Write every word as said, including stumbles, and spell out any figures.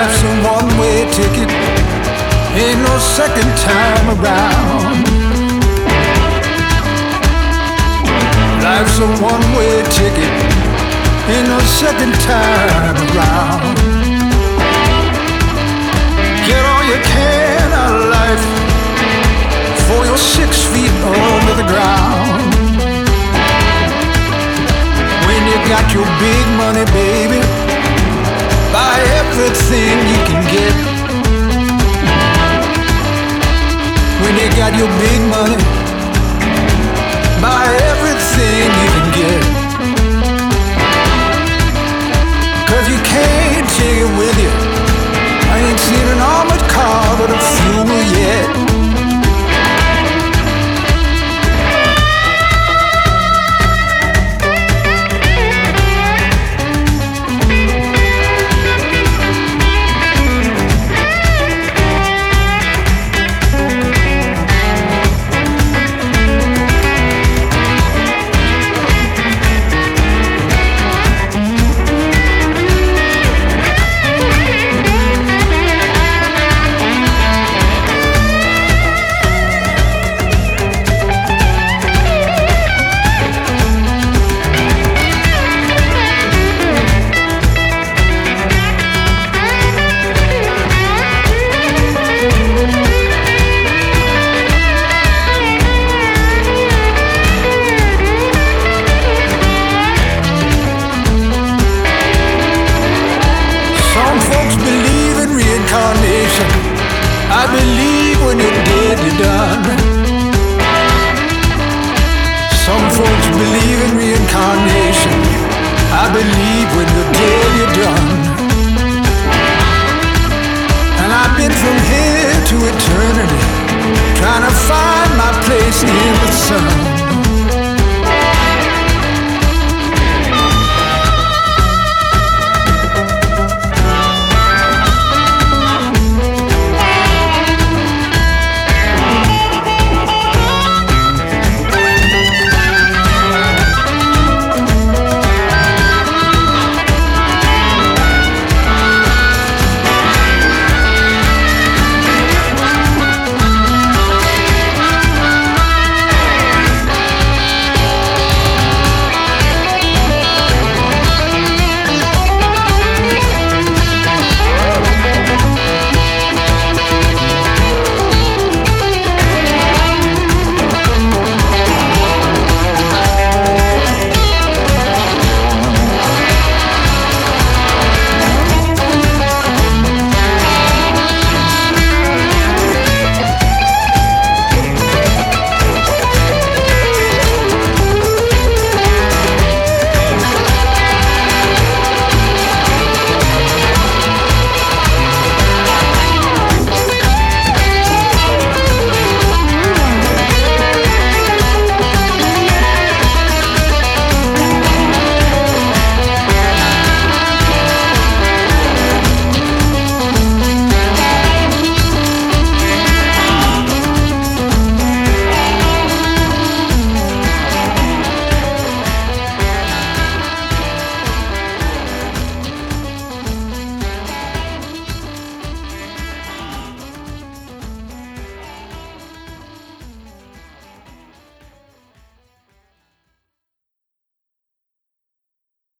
Life's a one-way ticket, ain't no second time around. Life's a one-way ticket, ain't no second time around. Get all you can out of life before you're six feet under the ground. When you got your big money, baby, buy everything you can get. When you got your big money, buy everything you can get. 'Cause you can't take it with you. I ain't seen an armored car with a fuel yet. I believe when you're dead, you're done. Some folks believe in reincarnation. I believe when you're dead, you're done. And I've been from here to eternity, trying to find my place in the sun.